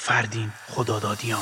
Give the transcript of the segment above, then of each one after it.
فردین خدادادیان.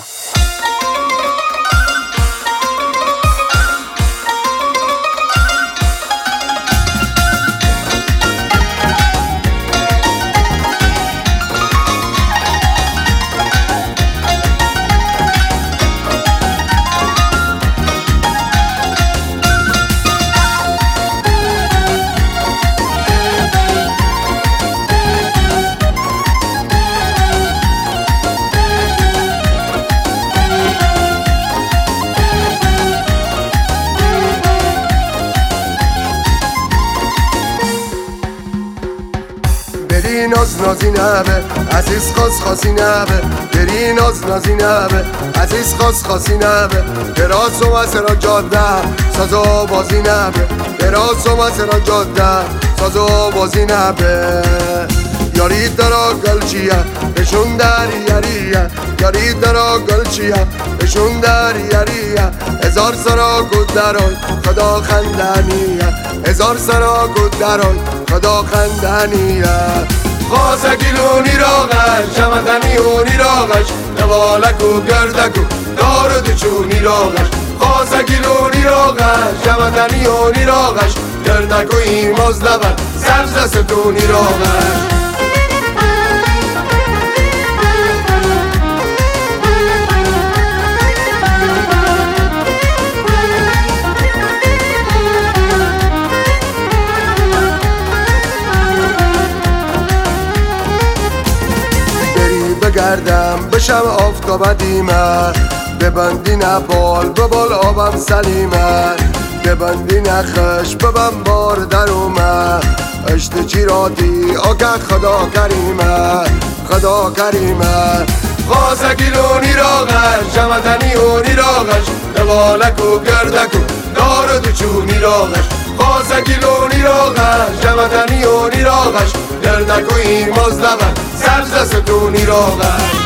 بری ناز نازی نبه عزیز خاص خاصی نبه بری ناز نازی نبه عزیز خاص خاصی نبه براز و مسرا جاده سازو بازی نبه براز و مسرا جاده سازو بازی نبه یاری درا گلچیه بشون در یاریه یاری درا گلچیه بشون در یاریه هزار سرا گود درای خدا خندانیه هزار سرا گود درای خدا خندانیه خواسته گلونی راغش شمدنی اونی راغش نوالک و گردک و دارد چونی راغش خواسته گلونی راغش شمدنی اونی راغش گردک و ایماز لبن سبز ستونی راغش بگردم بشم آفتاب دیمه ببندی نبال ببال آبم سلیمه ببندی نخش ببن بار در اومه اشت چیراتی آگه خدا کریمه خدا کریمه خواسته گلونی راغش شمدنی اونی راغش نوالک و گردک و دارد چونی راغش خواسته گلونی راغش شمدنی اونی راغش گردک و ایماز لبن سبز ستونی راغش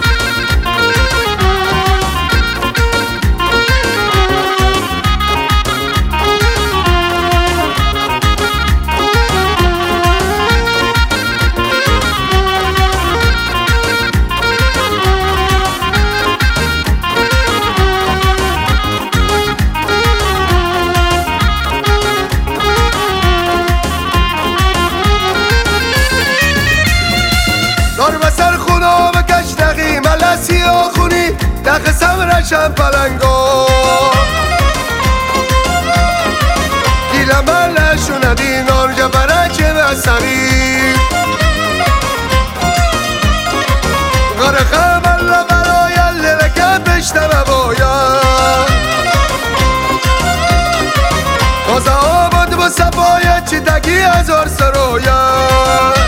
دار بسر خونا بکش دقی ملسی آخونی دق سمرشم پلنگا گیلم ملشونه دینار جبرک بسری غرقه بله برای لرکه بشتم باید تازه آباد با سبایت چی دگی هزار سراید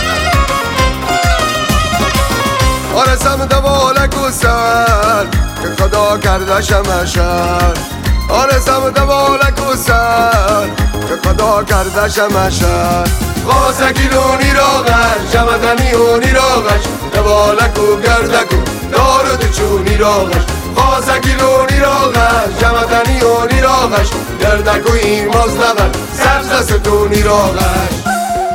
آرزم دوالک و سر که خدا کرده شمشر آرزم دوالک و سر که خدا کرده شمشر خواسته گلونی راغش شمدنی اونی راغش دوالک و گردک و دارد چونی راغش خواسته گلونی راغش شمدنی اونی راغش گردک و ایماز لبن سبز ستونی راغش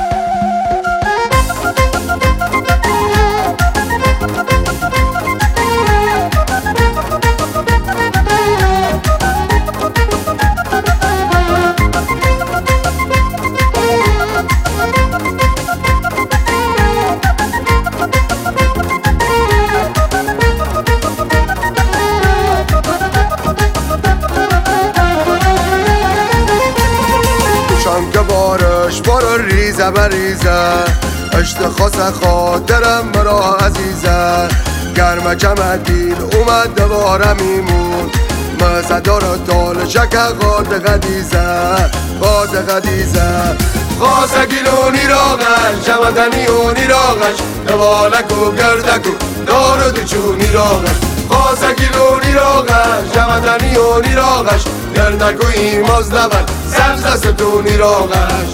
که بارش بار ریزه بریزه اشت خاص خاطرم مرا عزیزه گرم کم دیل اومد دواره میمون مزدار دال شک غاد غدیزه غاد غدیزه خواسته گلونی راغش شمدنی اونی راغش دوالک و گردک و دارد چونی راغش خواسته گلونی راغش شمدنی اونی راغش گردک و ایماز لبن سبز ستونی راغش.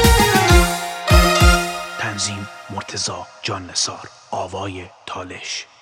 تنظیم مرتضی جان نثار، آوای تالش.